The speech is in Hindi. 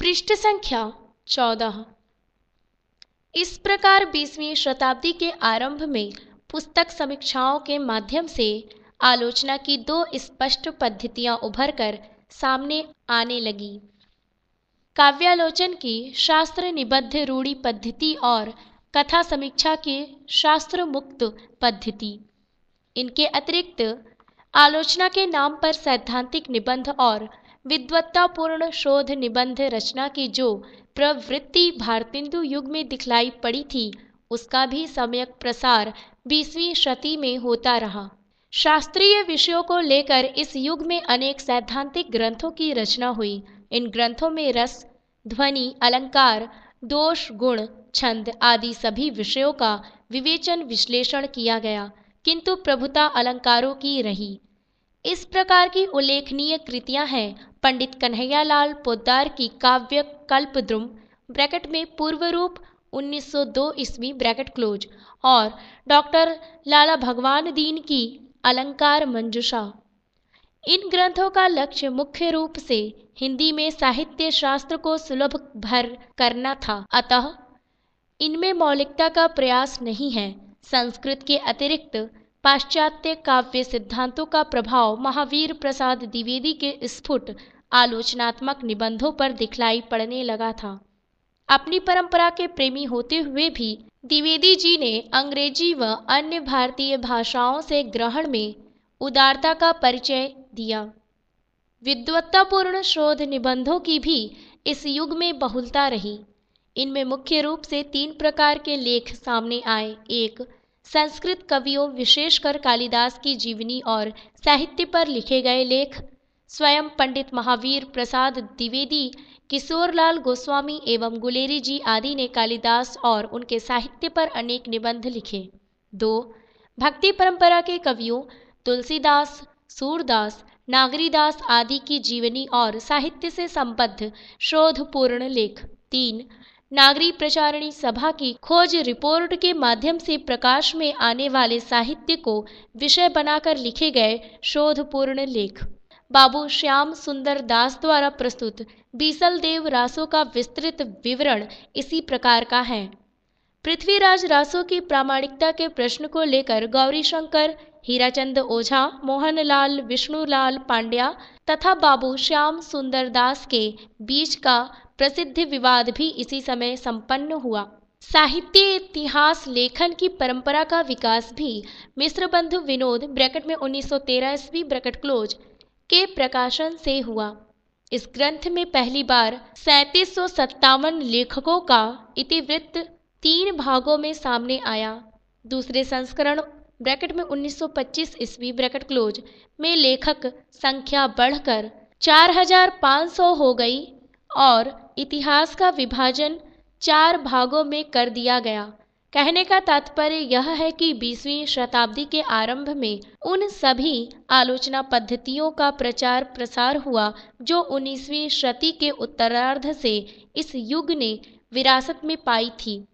पृष्ठ संख्या 14। इस प्रकार 20वीं शताब्दी के आरंभ में पुस्तक समीक्षाओं के माध्यम से आलोचना की दो स्पष्ट पद्धतियां उभरकर सामने आने लगी। काव्यालोचन की शास्त्र निबद्ध रूढ़ि पद्धति और कथा समीक्षा की शास्त्र मुक्त पद्धति। इनके अतिरिक्त आलोचना के नाम पर सैद्धांतिक निबंध और विद्वत्तापूर्ण शोध निबंध रचना की जो प्रवृत्ति भारतेंदु युग में दिखलाई पड़ी थी, उसका भी सम्यक प्रसार 20वीं शती में होता रहा। शास्त्रीय विषयों को लेकर इस युग में अनेक सैद्धांतिक ग्रंथों की रचना हुई। इन ग्रंथों में रस, ध्वनि, अलंकार, दोष, गुण, छंद आदि सभी विषयों का विवेचन विश्लेषण किया गया, किंतु प्रभुता अलंकारों की रही। इस प्रकार की उल्लेखनीय कृतियां हैं पंडित कन्हैयालाल पोद्दार की काव्य कल्पद्रुम ब्रैकेट में पूर्व रूप 1902 ईस्वी ब्रैकेट क्लोज और डॉक्टर लाला भगवान दीन की अलंकार मंजूषा। इन ग्रंथों का लक्ष्य मुख्य रूप से हिंदी में साहित्य शास्त्र को सुलभ भर करना था, अतः इनमें मौलिकता का प्रयास नहीं है। संस्कृत के अतिरिक्त पाश्चात्य काव्य सिद्धांतों का प्रभाव महावीर प्रसाद द्विवेदी के स्फुट आलोचनात्मक निबंधों पर दिखलाई पड़ने लगा था। अपनी परंपरा के प्रेमी होते हुए भी द्विवेदी जी ने अंग्रेजी व अन्य भारतीय भाषाओं से ग्रहण में उदारता का परिचय दिया। विद्वत्तापूर्ण शोध निबंधों की भी इस युग में बहुलता रही। इनमें मुख्य रूप से 3 प्रकार के लेख सामने आए। एक, संस्कृत कवियों विशेषकर कालिदास की जीवनी और साहित्य पर लिखे गए लेख। स्वयं पंडित महावीर प्रसाद द्विवेदी, किशोरलाल गोस्वामी एवं गुलेरी जी आदि ने कालिदास और उनके साहित्य पर अनेक निबंध लिखे। 2, भक्ति परंपरा के कवियों तुलसीदास, सूरदास, नागरीदास आदि की जीवनी और साहित्य से संबद्ध शोधपूर्ण लेख। 3, नागरी प्रचारणी सभा की खोज रिपोर्ट के माध्यम से प्रकाश में आने वाले साहित्य को विषय बनाकर लिखे गए शोधपूर्ण लेख। बाबू श्याम सुंदर दास द्वारा प्रस्तुत बीसल देव रासों का विस्तृत विवरण इसी प्रकार का है। पृथ्वीराज रासों की प्रामाणिकता के प्रश्न को लेकर गौरीशंकर, हीराचंद ओझा, मोहनलाल विष्णुलाल पांड्या तथा बाबू श्याम सुंदर दास के बीच का प्रसिद्ध विवाद भी इसी समय संपन्न हुआ। साहित्य इतिहास लेखन की परंपरा का विकास भी मिश्र बंधु विनोद ब्रैकेट में 1913 ईस्वी ब्रैकेट क्लोज के प्रकाशन से हुआ। इस ग्रंथ में पहली बार 3757 लेखकों का इतिवृत्त 3 भागों में सामने आया। दूसरे संस्करण ब्रैकेट में 1925 ईस्वी ब्रैकेट क्लोज में लेखक संख्या बढ़कर 4500 हो गई और इतिहास का विभाजन 4 भागों में कर दिया गया। कहने का तात्पर्य यह है कि 20वीं शताब्दी के आरंभ में उन सभी आलोचना पद्धतियों का प्रचार प्रसार हुआ जो 19वीं शती के उत्तरार्ध से इस युग ने विरासत में पाई थी।